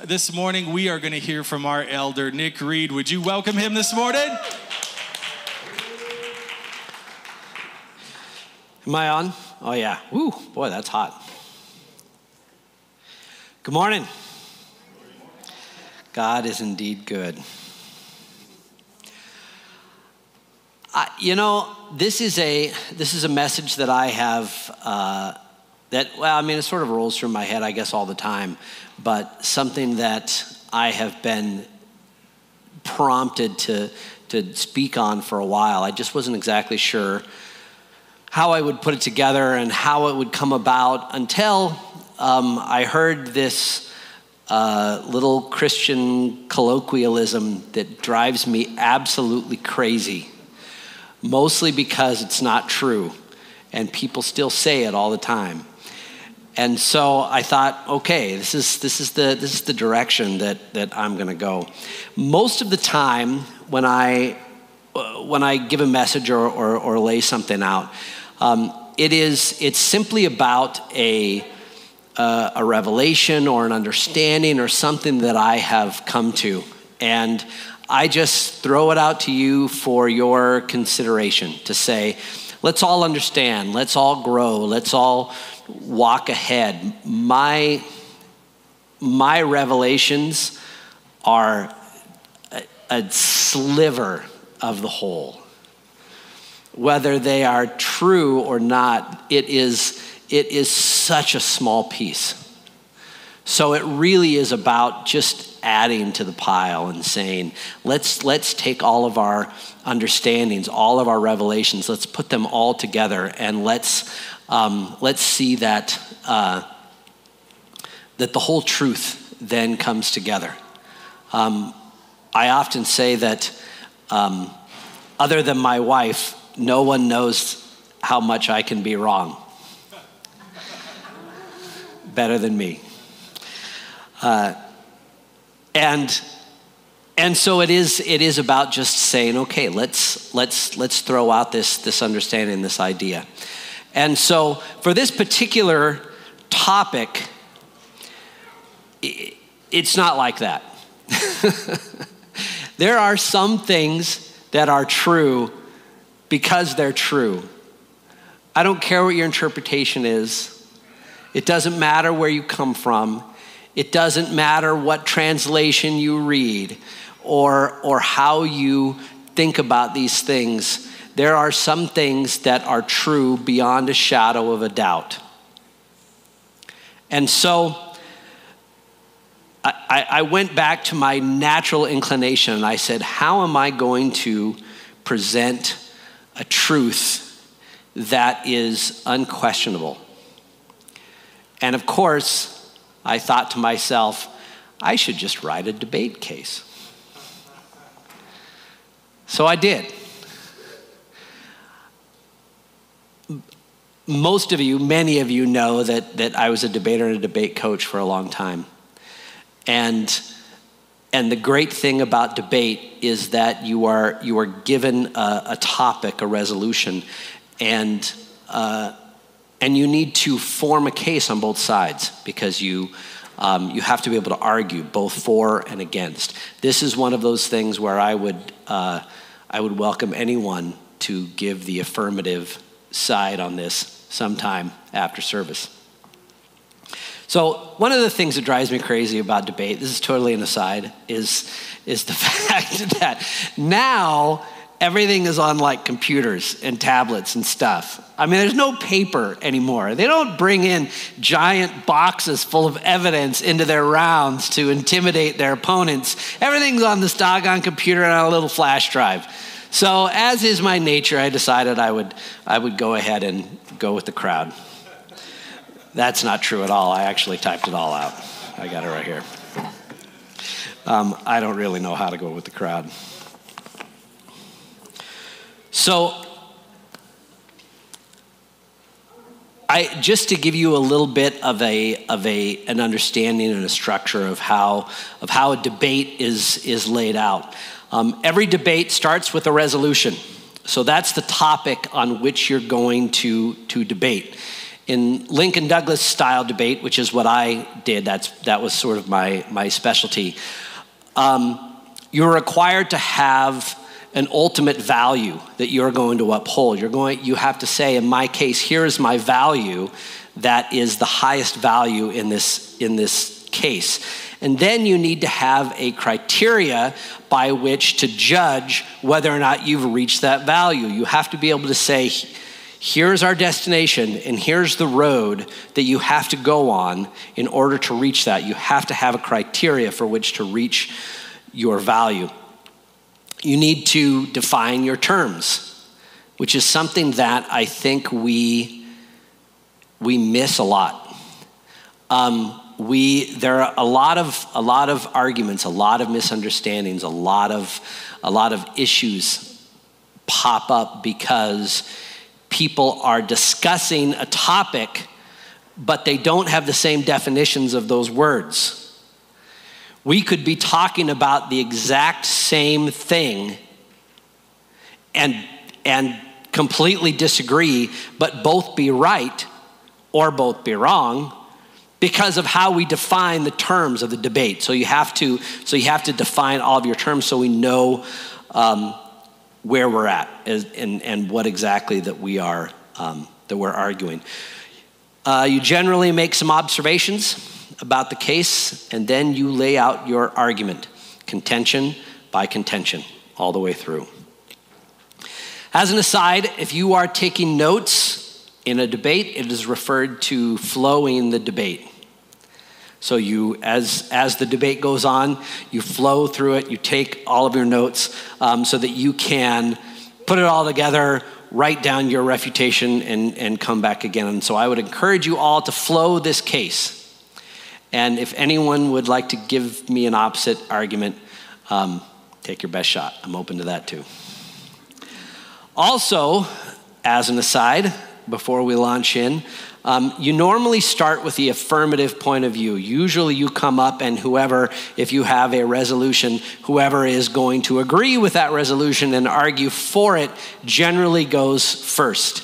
This morning, we are going to hear from our elder, Nick Reed. Would you welcome him this morning? Am I on? Oh, yeah. Woo, boy, that's hot. Good morning. God is indeed good. This is a message that I have it sort of rolls through my head, I guess, all the time, but something that I have been prompted to speak on for a while. I just wasn't exactly sure how I would put it together and how it would come about until I heard this little Christian colloquialism that drives me absolutely crazy, mostly because it's not true, and people still say it all the time. And so I thought, okay, this is the direction that I'm going to go. Most of the time, when I give a message or lay something out, it's simply about a revelation or an understanding or something that I have come to, and I just throw it out to you for your consideration to say, let's all understand, let's all grow, let's all walk ahead. My revelations are a sliver of the whole. Whether they are true or not, it is such a small piece. So it really is about just adding to the pile and saying, let's take all of our understandings, all of our revelations, let's put them all together, and let's see that that the whole truth then comes together. I often say that other than my wife, no one knows how much I can be wrong better than me. And so it is about just saying, okay, let's throw out this understanding, this idea. And so for this particular topic, it's not like that. There are some things that are true because they're true. I don't care what your interpretation is. It doesn't matter where you come from. It doesn't matter what translation you read or how you think about these things. There are some things that are true beyond a shadow of a doubt. And so I went back to my natural inclination and I said, how am I going to present a truth that is unquestionable? And of course, I thought to myself, I should just write a debate case. So I did. Many of you know that I was a debater and a debate coach for a long time. And the great thing about debate is that you are given a topic, a resolution, and you need to form a case on both sides because you have to be able to argue both for and against. This is one of those things where I would welcome anyone to give the affirmative side on this sometime after service. So one of the things that drives me crazy about debate, this is totally an aside, is the fact that now everything is on like computers and tablets and stuff. I mean, there's no paper anymore. They don't bring in giant boxes full of evidence into their rounds to intimidate their opponents. Everything's on this doggone computer and on a little flash drive. So as is my nature, I decided I would go ahead and go with the crowd. That's not true at all. I actually typed it all out. I got it right here. I don't really know how to go with the crowd. So just to give you a little bit of an understanding and a structure of how a debate is laid out. Every debate starts with a resolution. So that's the topic on which you're going to debate. In Lincoln Douglas style debate, which is what I did, that was sort of my specialty, you're required to have an ultimate value that you're going to uphold. You have to say, in my case, here is my value that is the highest value in this case. And then you need to have a criteria by which to judge whether or not you've reached that value. You have to be able to say, here's our destination and here's the road that you have to go on in order to reach that. You have to have a criteria for which to reach your value. You need to define your terms, which is something that I think we miss a lot. There are a lot of arguments, a lot of misunderstandings, a lot of issues pop up because people are discussing a topic, but they don't have the same definitions of those words. We could be talking about the exact same thing and completely disagree, but both be right or both be wrong because of how we define the terms of the debate. So you have to define all of your terms so we know where we're at and what exactly that we're arguing. You generally make some observations about the case, and then you lay out your argument, contention by contention, all the way through. As an aside, if you are taking notes in a debate, it is referred to flowing the debate. So you, as the debate goes on, you flow through it, you take all of your notes so that you can put it all together, write down your refutation, and come back again. And so I would encourage you all to flow this case. And if anyone would like to give me an opposite argument, take your best shot. I'm open to that too. Also, as an aside, before we launch in, you normally start with the affirmative point of view. Usually you come up and if you have a resolution, whoever is going to agree with that resolution and argue for it generally goes first.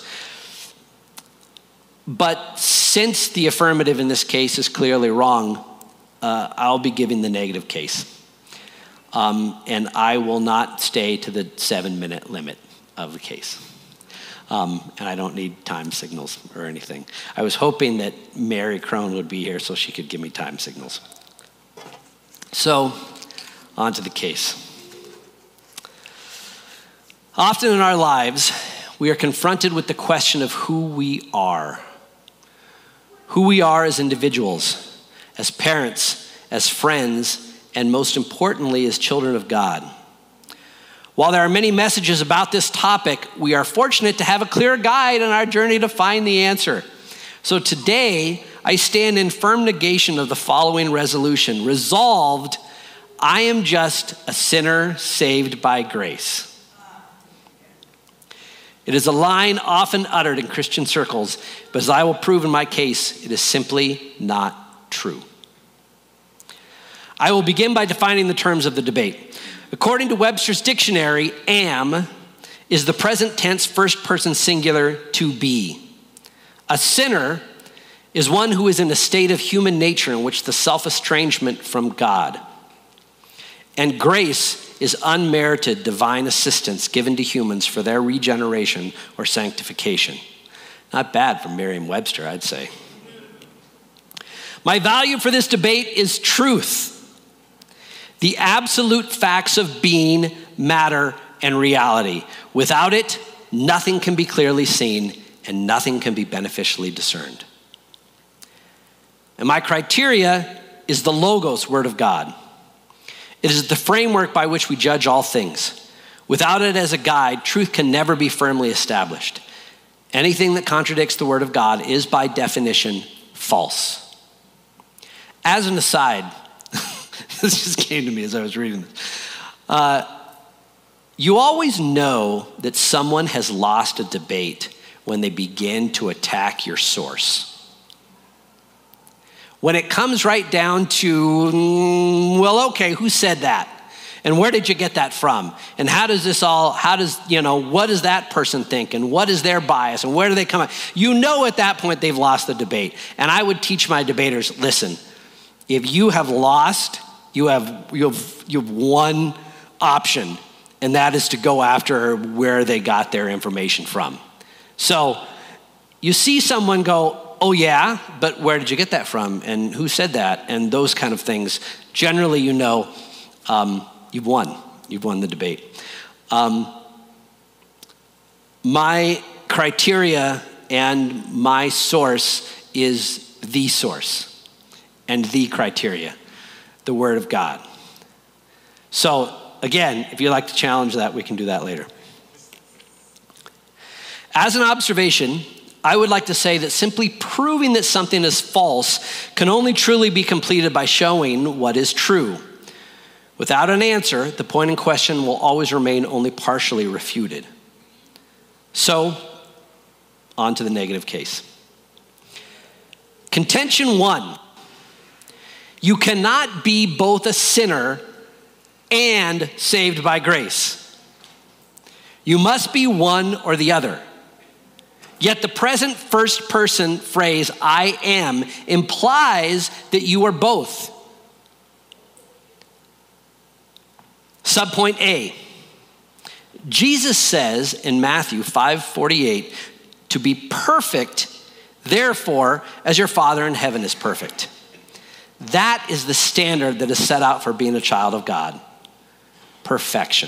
But since the affirmative in this case is clearly wrong, I'll be giving the negative case. And I will not stay to the 7-minute limit of the case. And I don't need time signals or anything. I was hoping that Mary Crone would be here so she could give me time signals. So, on to the case. Often in our lives, we are confronted with the question of who we are. Who we are as individuals, as parents, as friends, and most importantly, as children of God. While there are many messages about this topic, we are fortunate to have a clear guide on our journey to find the answer. So today, I stand in firm negation of the following resolution. Resolved, I am just a sinner saved by grace. It is a line often uttered in Christian circles, but as I will prove in my case, it is simply not true. I will begin by defining the terms of the debate. According to Webster's dictionary, am is the present tense first person singular to be. A sinner is one who is in a state of human nature in which the self-estrangement from God. And grace is unmerited divine assistance given to humans for their regeneration or sanctification. Not bad for Merriam-Webster, I'd say. My value for this debate is truth. The absolute facts of being, matter, and reality. Without it, nothing can be clearly seen and nothing can be beneficially discerned. And my criteria is the Logos, Word of God. It is the framework by which we judge all things. Without it as a guide, truth can never be firmly established. Anything that contradicts the Word of God is by definition false. As an aside, this just came to me as I was reading this. You always know that someone has lost a debate when they begin to attack your source. When it comes right down to, well, okay, who said that? And where did you get that from? And what does that person think? And what is their bias? And where do they come from? You know at that point they've lost the debate. And I would teach my debaters, listen, if you have lost, you have one option, and that is to go after where they got their information from. So you see someone go, oh yeah, but where did you get that from? And who said that? And those kind of things. Generally, you've won. You've won the debate. My criteria and my source is the source and the criteria, the Word of God. So again, if you'd like to challenge that, we can do that later. As an observation, I would like to say that simply proving that something is false can only truly be completed by showing what is true. Without an answer, the point in question will always remain only partially refuted. So, on to the negative case. Contention 1. You cannot be both a sinner and saved by grace. You must be one or the other. Yet the present first person phrase, I am, implies that you are both. Subpoint A. Jesus says in Matthew 5:48, to be perfect, therefore, as your Father in heaven is perfect. That is the standard that is set out for being a child of God. Perfection.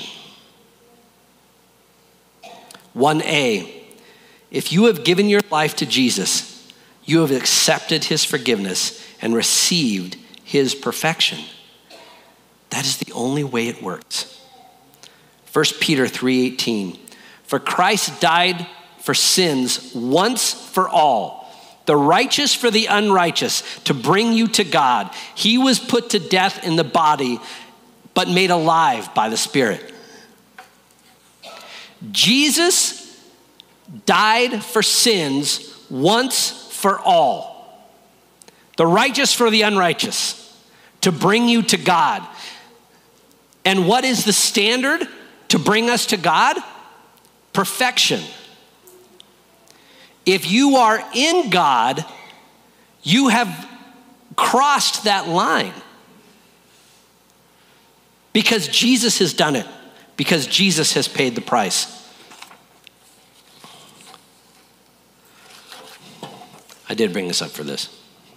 1A. If you have given your life to Jesus, you have accepted his forgiveness and received his perfection. That is the only way it works. 1 Peter 3:18. For Christ died for sins once for all, the righteous for the unrighteous, to bring you to God. He was put to death in the body, but made alive by the Spirit. Jesus died for sins once for all, the righteous for the unrighteous, to bring you to God. And what is the standard to bring us to God? Perfection. If you are in God, you have crossed that line. Because Jesus has done it. Because Jesus has paid the price. I did bring this up for this.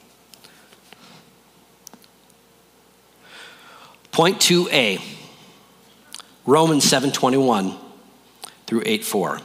Point 2A, Romans 7:21 through 8:4.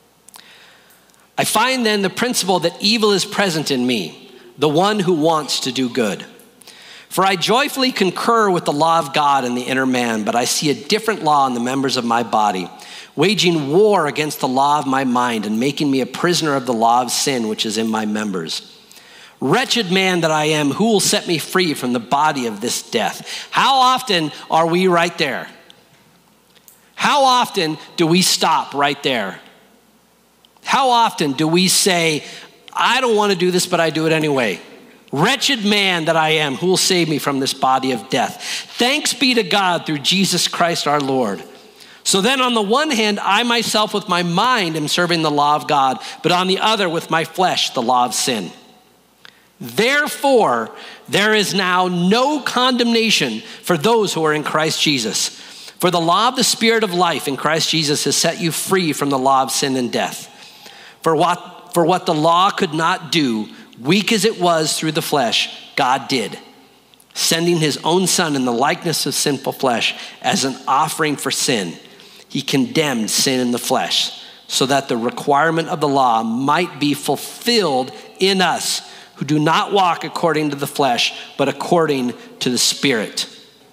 I find then the principle that evil is present in me, the one who wants to do good. For I joyfully concur with the law of God in the inner man, but I see a different law in the members of my body, waging war against the law of my mind and making me a prisoner of the law of sin which is in my members. Wretched man that I am, who will set me free from the body of this death? How often are we right there? How often do we stop right there? How often do we say, I don't want to do this, but I do it anyway? Wretched man that I am, who will save me from this body of death? Thanks be to God through Jesus Christ our Lord. So then on the one hand, I myself with my mind am serving the law of God, but on the other with my flesh, the law of sin. Therefore, there is now no condemnation for those who are in Christ Jesus. For the law of the Spirit of life in Christ Jesus has set you free from the law of sin and death. For what the law could not do, weak as it was through the flesh, God did, sending his own Son in the likeness of sinful flesh as an offering for sin. He condemned sin in the flesh so that the requirement of the law might be fulfilled in us who do not walk according to the flesh, but according to the Spirit.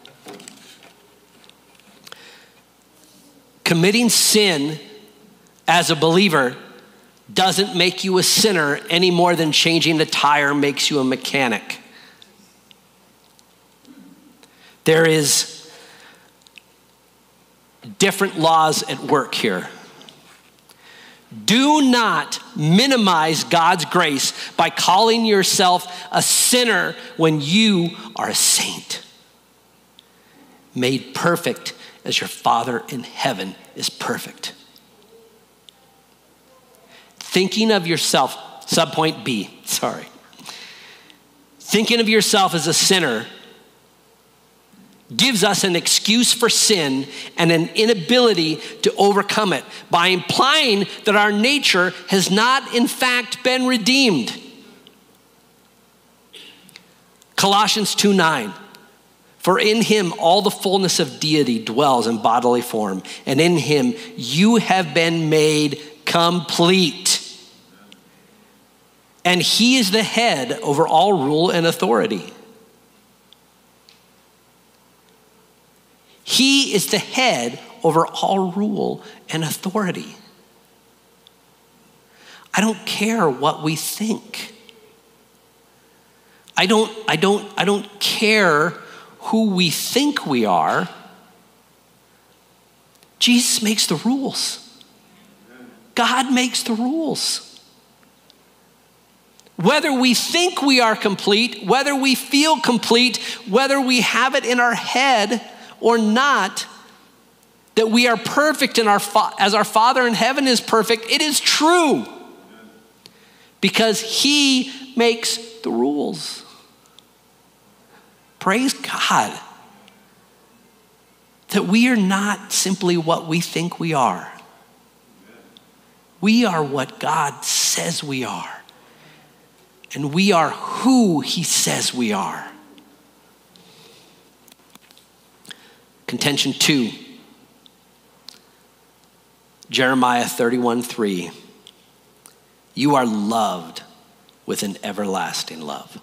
Committing sin as a believer doesn't make you a sinner any more than changing the tire makes you a mechanic. There is different laws at work here. Do not minimize God's grace by calling yourself a sinner when you are a saint, made perfect as your Father in heaven is perfect. Thinking of yourself, subpoint B, sorry. Thinking of yourself as a sinner gives us an excuse for sin and an inability to overcome it by implying that our nature has not in fact been redeemed. Colossians 2:9, for in him all the fullness of deity dwells in bodily form, and in him you have been made complete. And he is the head over all rule and authority. He is the head over all rule and authority. I don't care what we think. I don't care who we think we are. Jesus makes the rules. God makes the rules. Whether we think we are complete, whether we feel complete, whether we have it in our head or not, that we are perfect in as our Father in heaven is perfect, it is true. Because he makes the rules. Praise God that we are not simply what we think we are. We are what God says we are. And we are who he says we are. Contention 2. Jeremiah 31:3. You are loved with an everlasting love.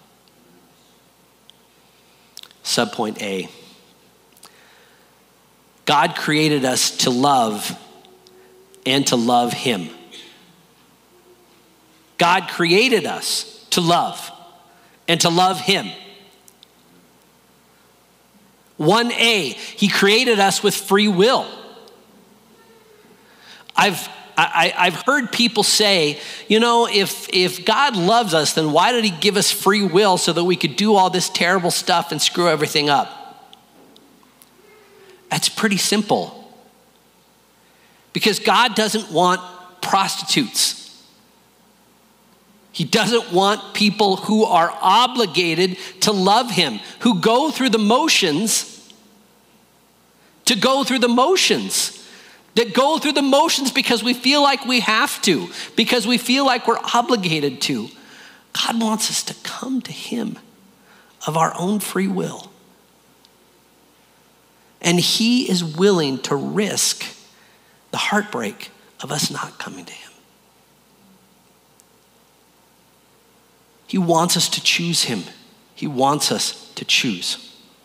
Subpoint A. God created us to love and to love him. God created us to love and to love him. 1A, he created us with free will. I've heard people say, you know, if God loves us, then why did he give us free will so that we could do all this terrible stuff and screw everything up? That's pretty simple. Because God doesn't want prostitutes. He doesn't want people who are obligated to love him, who go through the motions, that go through the motions because we feel like we have to, because we feel like we're obligated to. God wants us to come to him of our own free will. And he is willing to risk the heartbreak of us not coming to him. He wants us to choose him. He wants us to choose.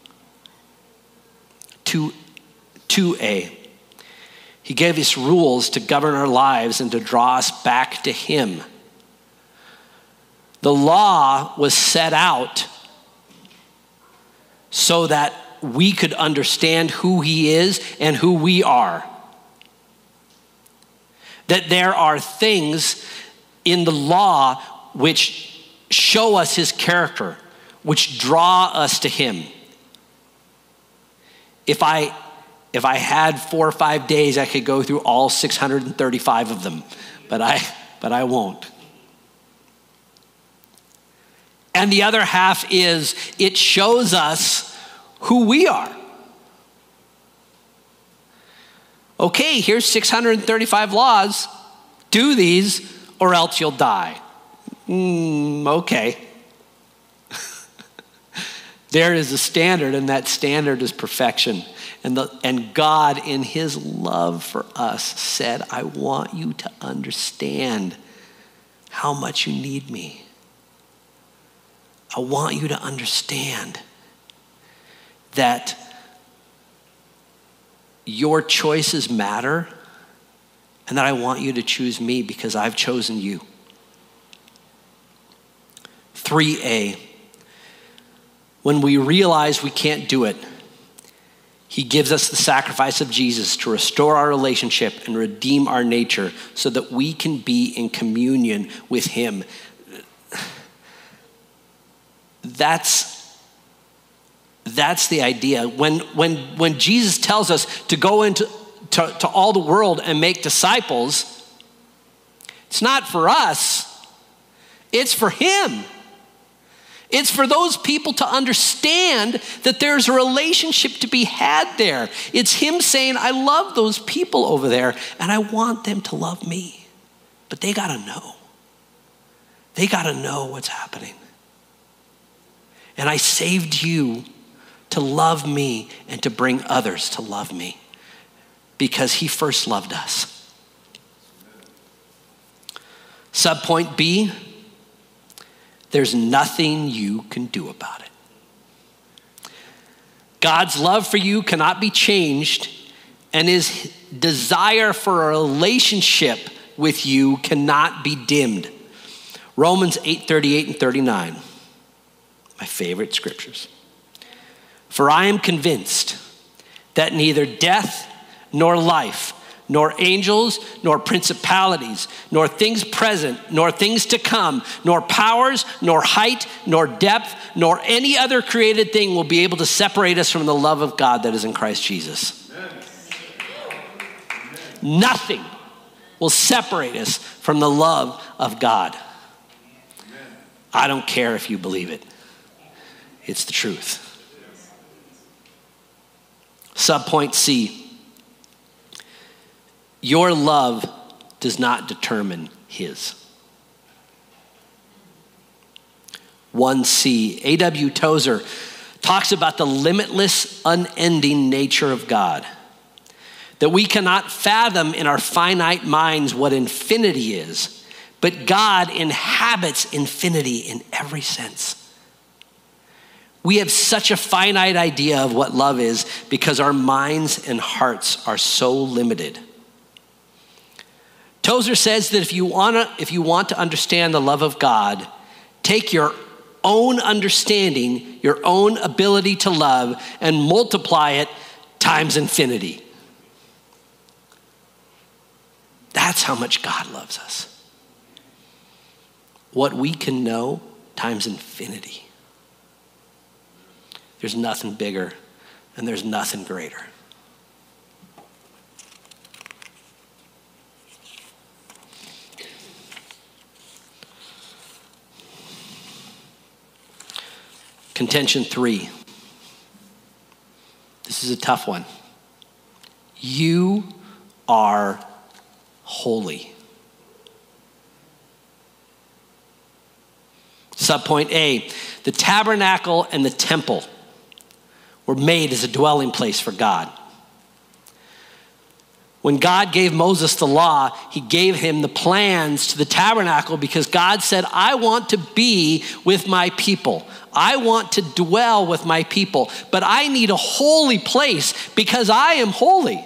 2A. He gave us rules to govern our lives and to draw us back to him. The law was set out so that we could understand who he is and who we are. That there are things in the law which show us his character, which draw us to him. If I had 4 or 5 days, I could go through all 635 of them, but I won't. And the other half is it shows us who we are. Okay, here's 635 laws. Do these or else you'll die. Okay. There is a standard, and that standard is perfection. And God, in his love for us, said, I want you to understand how much you need me. I want you to understand that your choices matter, and that I want you to choose me because I've chosen you. 3A, when we realize we can't do it, he gives us the sacrifice of Jesus to restore our relationship and redeem our nature so that we can be in communion with him. That's the idea. When Jesus tells us to go into all the world and make disciples, it's not for us, it's for him. It's for those people to understand that there's a relationship to be had there. It's him saying, I love those people over there and I want them to love me. But they gotta know. They gotta know what's happening. And I saved you to love me and to bring others to love me because he first loved us. Subpoint B, there's nothing you can do about it. God's love for you cannot be changed, and his desire for a relationship with you cannot be dimmed. Romans 8:38 and 39, my favorite scriptures. For I am convinced that neither death nor life, nor angels, nor principalities, nor things present, nor things to come, nor powers, nor height, nor depth, nor any other created thing will be able to separate us from the love of God that is in Christ Jesus. Amen. Nothing will separate us from the love of God. Amen. I don't care if you believe it. It's the truth. Subpoint C. Your love does not determine his. 1C, A.W. Tozer talks about the limitless, unending nature of God. That we cannot fathom in our finite minds what infinity is, but God inhabits infinity in every sense. We have such a finite idea of what love is because our minds and hearts are so limited. Tozer says that if you want to understand the love of God, take your own understanding, your own ability to love, and multiply it times infinity. That's how much God loves us. What we can know times infinity. There's nothing bigger and there's nothing greater. Contention 3. This is a tough one. You are holy. Subpoint A, the tabernacle and the temple were made as a dwelling place for God. When God gave Moses the law, he gave him the plans to the tabernacle because God said, I want to be with my people. I want to dwell with my people, but I need a holy place because I am holy.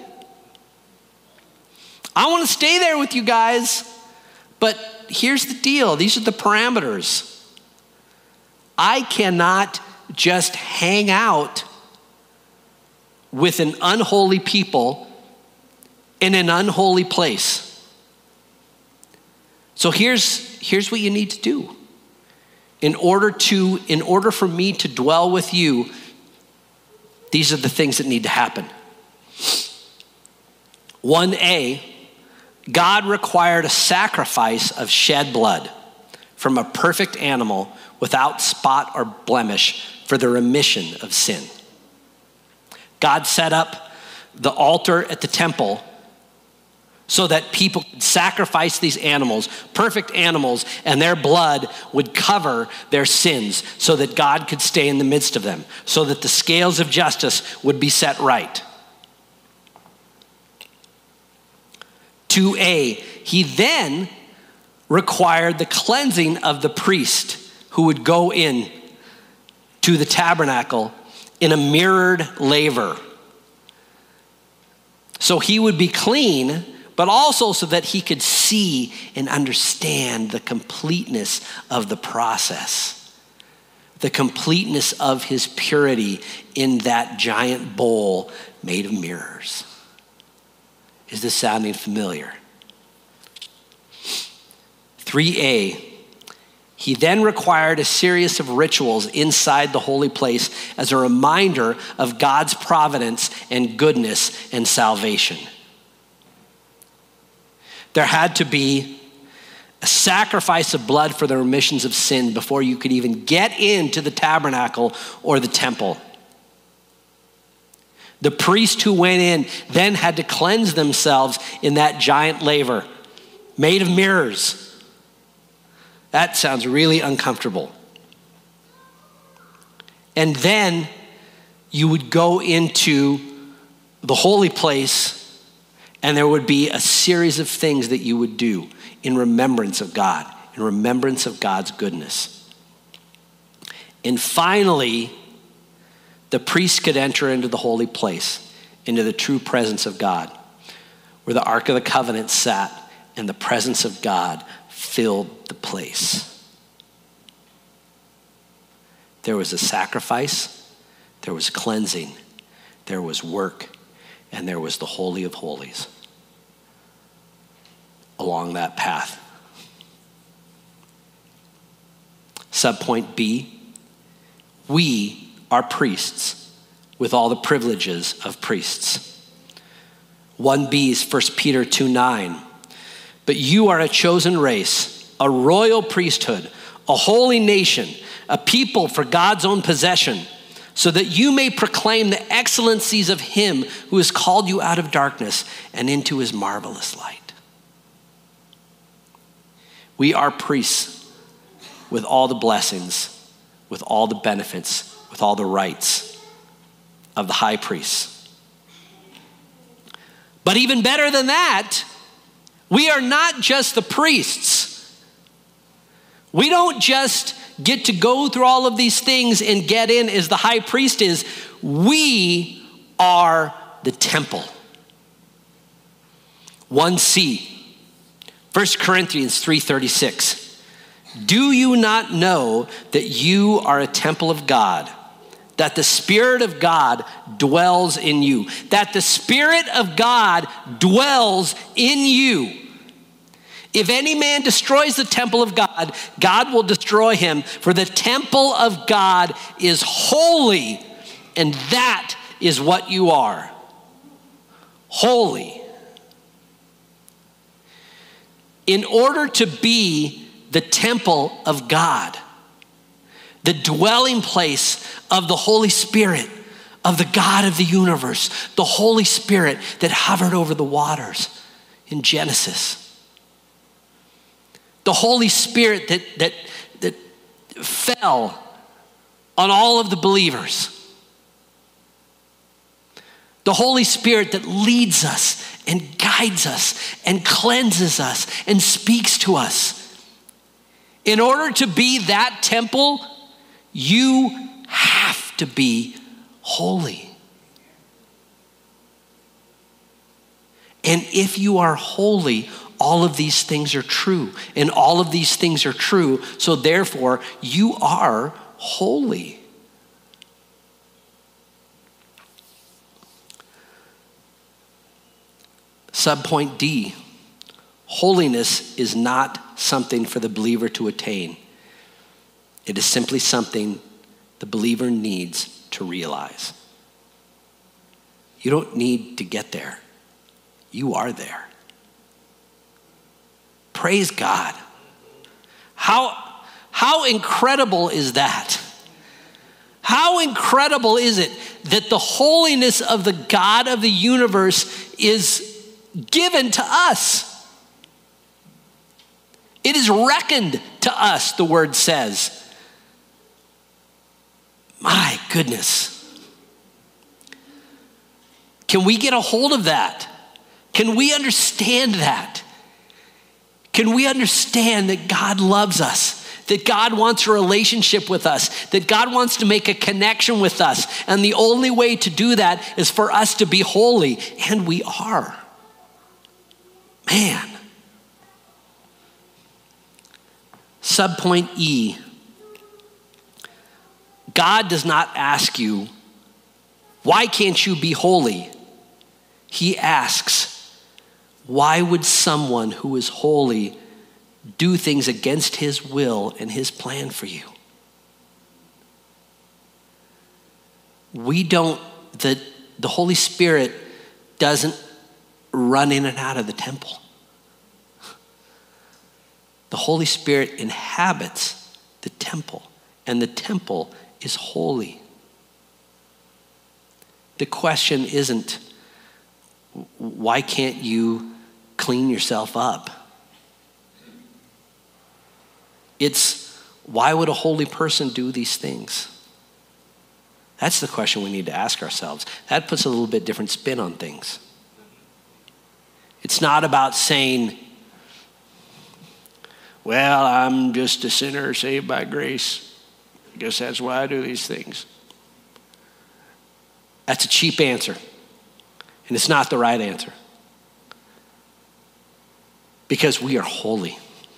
I want to stay there with you guys, but here's the deal. These are the parameters. I cannot just hang out with an unholy people in an unholy place. So here's what you need to do. In order for me to dwell with you, these are the things that need to happen. 1A, God required a sacrifice of shed blood from a perfect animal without spot or blemish for the remission of sin. God set up the altar at the temple so that people could sacrifice these animals, perfect animals, and their blood would cover their sins so that God could stay in the midst of them, so that the scales of justice would be set right. 2A, he then required the cleansing of the priest who would go in to the tabernacle in a mirrored laver. So he would be clean, but also so that he could see and understand the completeness of the process, the completeness of his purity in that giant bowl made of mirrors. Is this sounding familiar? 3A, He then required a series of rituals inside the holy place as a reminder of God's providence and goodness and salvation. There had to be a sacrifice of blood for the remissions of sin before you could even get into the tabernacle or the temple. The priest who went in then had to cleanse themselves in that giant laver made of mirrors. That sounds really uncomfortable. And then you would go into the holy place, and there would be a series of things that you would do in remembrance of God, in remembrance of God's goodness. And finally, the priest could enter into the holy place, into the true presence of God, where the Ark of the Covenant sat, and the presence of God filled the place. There was a sacrifice, there was cleansing, there was work, and there was the Holy of Holies along that path. Subpoint B, we are priests with all the privileges of priests. 1B is 1 Peter 2:9. But you are a chosen race, a royal priesthood, a holy nation, a people for God's own possession, so that you may proclaim the excellencies of him who has called you out of darkness and into his marvelous light. We are priests with all the blessings, with all the benefits, with all the rights of the high priest. But even better than that, we are not just the priests. We don't just get to go through all of these things and get in as the high priest is. We are the temple. 1C, 1 Corinthians 3:36. Do you not know that you are a temple of God, that the Spirit of God dwells in you? That the Spirit of God dwells in you. If any man destroys the temple of God, God will destroy him, for the temple of God is holy, and that is what you are. Holy. In order to be the temple of God, the dwelling place of the Holy Spirit, of the God of the universe, the Holy Spirit that hovered over the waters in Genesis. The Holy Spirit that fell on all of the believers. The Holy Spirit that leads us and guides us and cleanses us and speaks to us. In order to be that temple, you have to be holy. And if you are holy, all of these things are true. And all of these things are true, so therefore you are holy. Subpoint D, holiness is not something for the believer to attain. It is simply something the believer needs to realize. You don't need to get there. You are there. Praise God. How incredible is that? How incredible is it that the holiness of the God of the universe is given to us? It is reckoned to us, the word says. My goodness. Can we get a hold of that? Can we understand that? Can we understand that God loves us, that God wants a relationship with us, that God wants to make a connection with us, and the only way to do that is for us to be holy, and we are. Man. Subpoint E. God does not ask you, why can't you be holy? He asks, why would someone who is holy do things against his will and his plan for you. The Holy Spirit doesn't run in and out of the temple. The Holy Spirit inhabits the temple, and the temple is holy. The question isn't, why can't you clean yourself up? It's, why would a holy person do these things? That's the question we need to ask ourselves. That puts a little bit different spin on things. It's not about saying, well, I'm just a sinner saved by grace. I guess that's why I do these things. That's a cheap answer. And it's not the right answer. Because we are holy.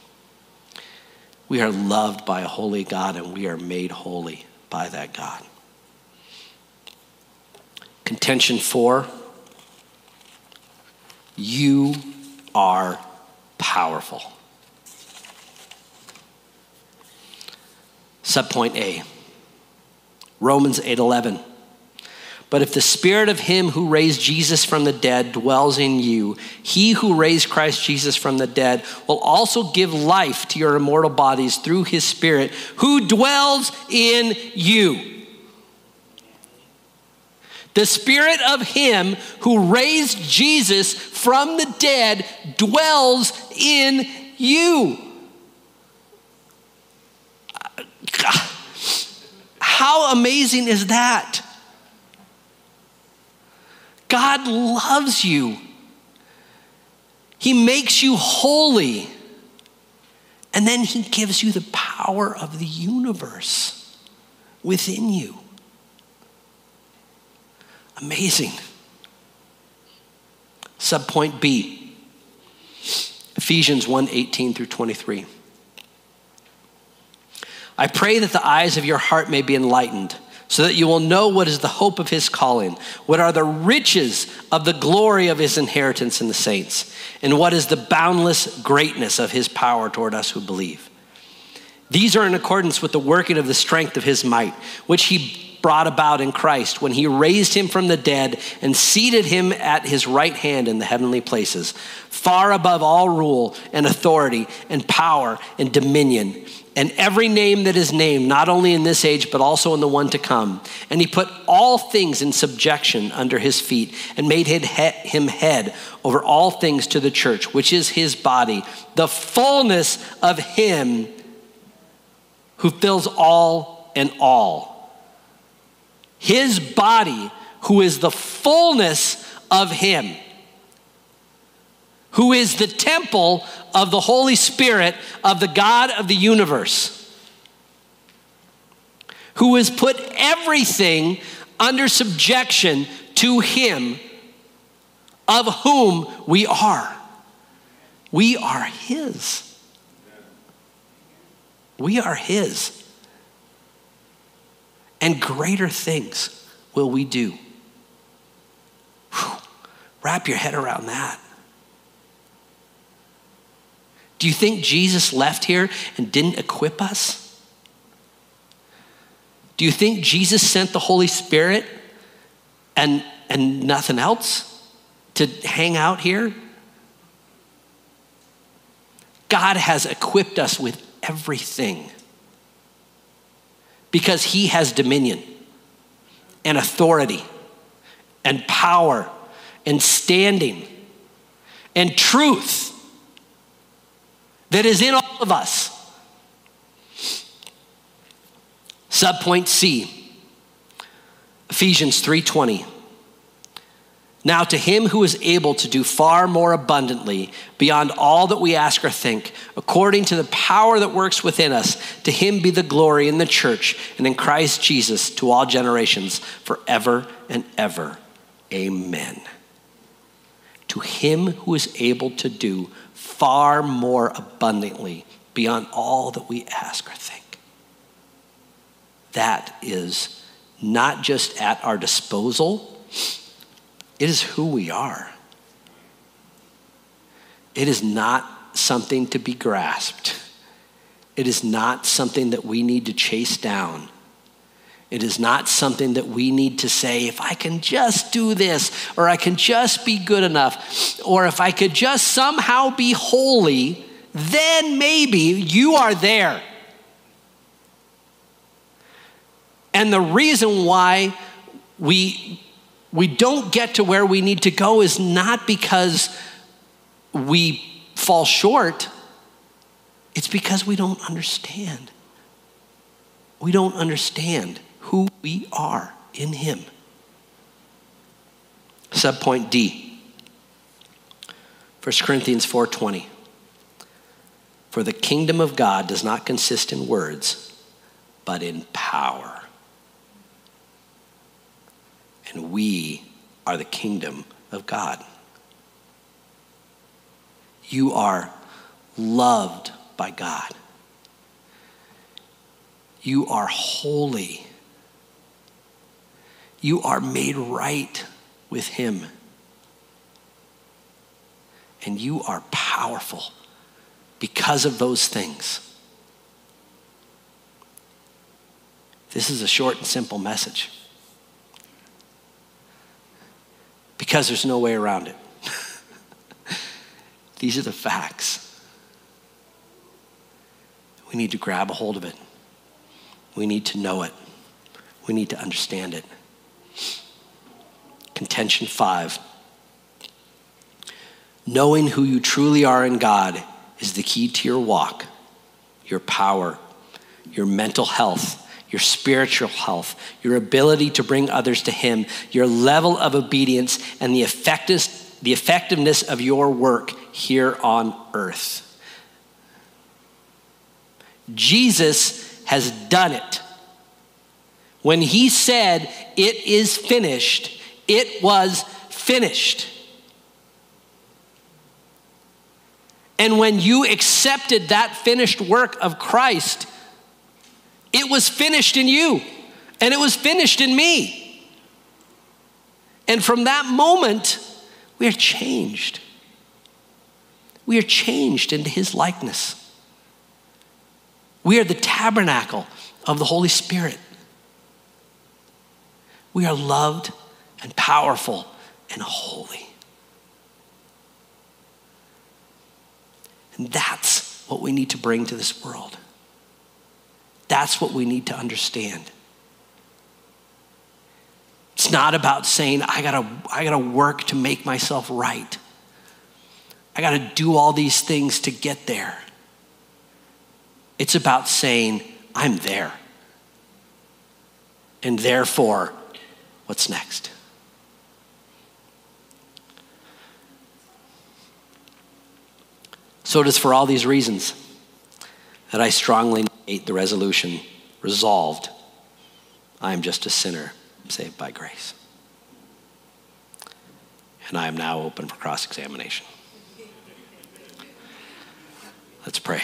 We are loved by a holy God, and we are made holy by that God. Contention 4, you are powerful. Subpoint A, Romans 8:11. But if the spirit of him who raised Jesus from the dead dwells in you, he who raised Christ Jesus from the dead will also give life to your immortal bodies through his spirit who dwells in you. The spirit of him who raised Jesus from the dead dwells in you. How amazing is that? God loves you. He makes you holy. And then he gives you the power of the universe within you. Amazing. Subpoint B, Ephesians 1:18 through 23. I pray that the eyes of your heart may be enlightened, so that you will know what is the hope of his calling, what are the riches of the glory of his inheritance in the saints, and what is the boundless greatness of his power toward us who believe. These are in accordance with the working of the strength of his might, which he brought about in Christ when he raised him from the dead and seated him at his right hand in the heavenly places, far above all rule and authority and power and dominion, and every name that is named, not only in this age, but also in the one to come. And he put all things in subjection under his feet and made him head over all things to the church, which is his body, the fullness of him who fills all in all. His body, who is the fullness of him, who is the temple of the Holy Spirit of the God of the universe, who has put everything under subjection to him, of whom we are. We are his. We are his. And greater things will we do. Whew. Wrap your head around that. Do you think Jesus left here and didn't equip us? Do you think Jesus sent the Holy Spirit and nothing else to hang out here? God has equipped us with everything because he has dominion and authority and power and standing and truth that is in all of us. Subpoint C, Ephesians 3:20. Now to him who is able to do far more abundantly beyond all that we ask or think, according to the power that works within us, to him be the glory in the church and in Christ Jesus to all generations forever and ever. Amen. To him who is able to do far more abundantly beyond all that we ask or think. That is not just at our disposal, it is who we are. It is not something to be grasped. It is not something that we need to chase down. It is not something that we need to say, if I can just do this, or I can just be good enough, or if I could just somehow be holy, then maybe you are there. And the reason why we don't get to where we need to go is not because we fall short. It's because we don't understand. We don't understand who we are in him. Subpoint D, 1 Corinthians 4:20. For the kingdom of God does not consist in words, but in power. And we are the kingdom of God. You are loved by God. You are holy. You are made right with him. And you are powerful because of those things. This is a short and simple message. Because there's no way around it. These are the facts. We need to grab a hold of it. We need to know it. We need to understand it. Contention 5. Knowing who you truly are in God is the key to your walk, your power, your mental health, your spiritual health, your ability to bring others to him, your level of obedience, and the effectiveness of your work here on earth. Jesus has done it. When he said, "It is finished," it was finished. And when you accepted that finished work of Christ, it was finished in you, and it was finished in me. And from that moment, we are changed. We are changed into his likeness. We are the tabernacle of the Holy Spirit. We are loved and powerful and holy. And that's what we need to bring to this world. That's what we need to understand. It's not about saying, I gotta work to make myself right. I gotta do all these things to get there. It's about saying, I'm there. And therefore, what's next? So it is for all these reasons that I strongly make the resolution, resolved, I am just a sinner saved by grace. And I am now open for cross-examination. Let's pray.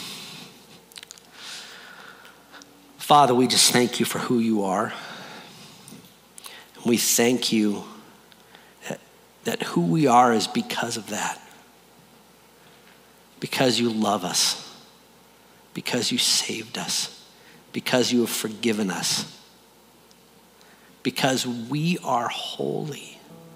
Father, we just thank you for who you are. And we thank you that who we are is because of that. Because you love us. Because you saved us. Because you have forgiven us. Because we are holy.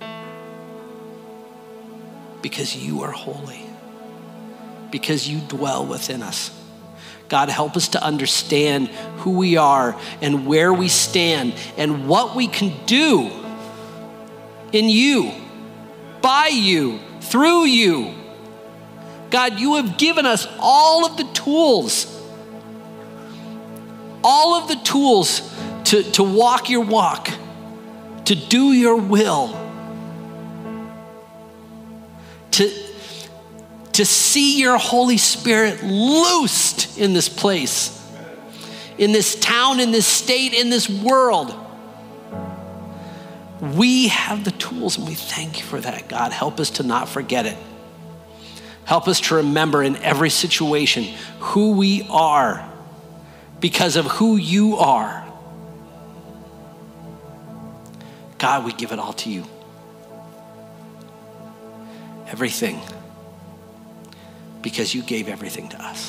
Because you are holy. Because you dwell within us. God, help us to understand who we are and where we stand and what we can do in you, by you, through you. God, you have given us all of the tools to walk your walk, to do your will, to see your Holy Spirit loosed in this place, in this town, in this state, in this world. We have the tools and we thank you for that, God. Help us to not forget it. Help us to remember in every situation who we are because of who you are. God, we give it all to you. Everything. because you gave everything to us.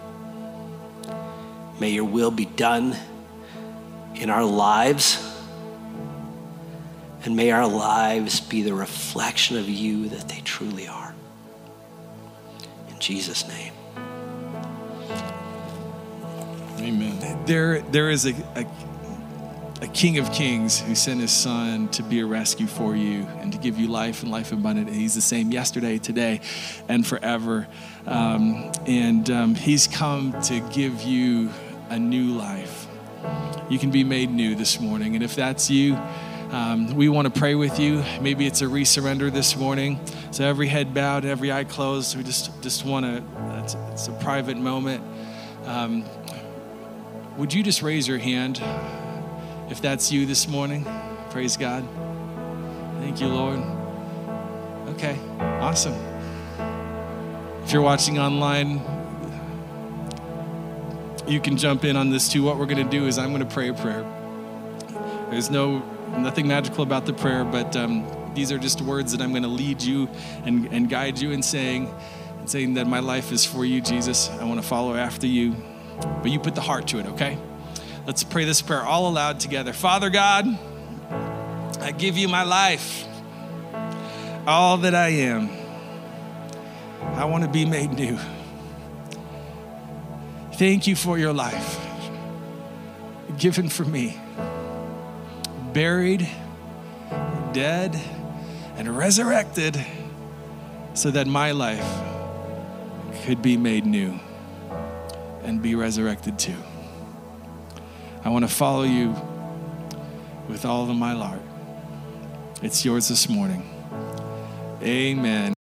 May your will be done in our lives, and may our lives be the reflection of you that they truly are. In Jesus' name. Amen. There is a King of Kings who sent his son to be a rescue for you and to give you life and life abundant. He's the same yesterday, today, and forever. He's come to give you a new life. You can be made new this morning. And if that's you, we want to pray with you. Maybe it's a resurrender this morning. So every head bowed, every eye closed. We just want to, it's a private moment. Would you just raise your hand if that's you this morning? Praise God. Thank you, Lord. Okay, awesome. If you're watching online, you can jump in on this too. What we're going to do is I'm going to pray a prayer. There's nothing magical about the prayer, but these are just words that I'm going to lead you and guide you in saying that my life is for you, Jesus. I want to follow after you. But you put the heart to it, okay? Let's pray this prayer all aloud together. Father God, I give you my life, all that I am. I want to be made new. Thank you for your life given for me, buried, dead, and resurrected so that my life could be made new and be resurrected too. I want to follow you with all of my heart. It's yours this morning. Amen.